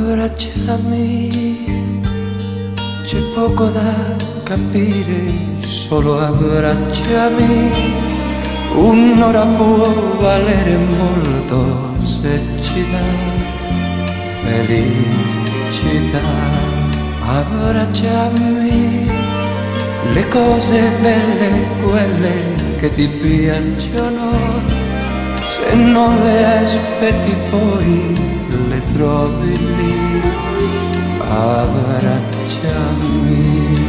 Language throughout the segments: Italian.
Abbracciami, c'è poco da capire, solo abbracciami. Un'ora può valere molto se ci dà felicità. Abbracciami, le cose belle, quelle che ti piacciono, se non le aspetti poi le trovi lì. Abbracciami,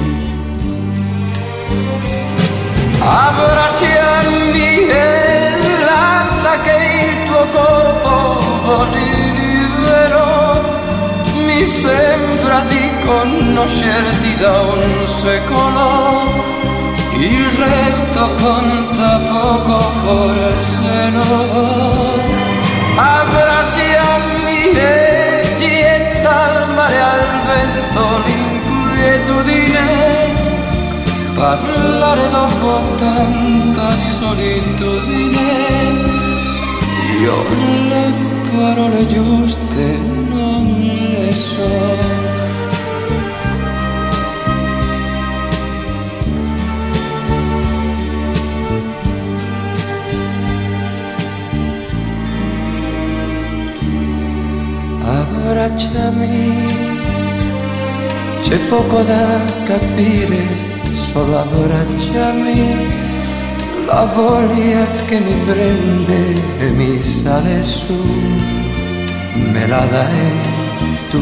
abbracciami e lascia che il tuo corpo voli libero. Mi sembra di conoscerti da un secolo, il resto conta poco, forse no. Abbracciami e getta al mare, al vento l'inquietudine. Parlare dopo tanta solitudine, io le parole giuste non le so. Abbracciami, c'è poco da capire, solo abbracciami. La voglia che mi prende e mi sale su, me la dai tu.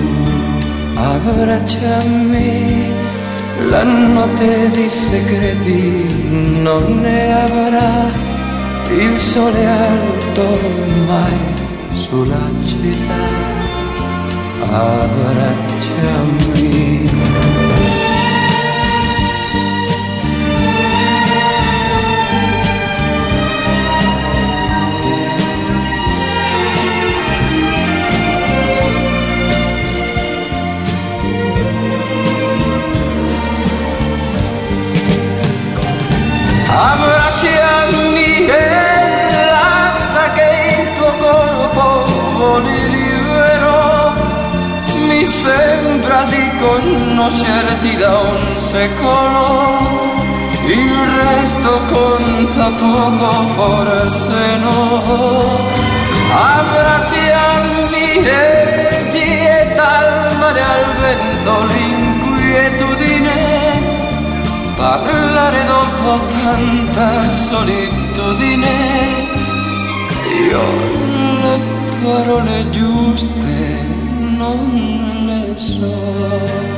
Abbracciami, la notte di segreti non ne avrà, il sole è alto ormai sulla città. Abbracciami, abbracciami e lascia che il tuo corpo voli libero. Mi sembra di conoscerti da un secolo, il resto conta poco, forse no. Abbracciami e getta al mare, al vento l'inquietudine. Parlare dopo tanta solitudine, io le parole giuste non le so.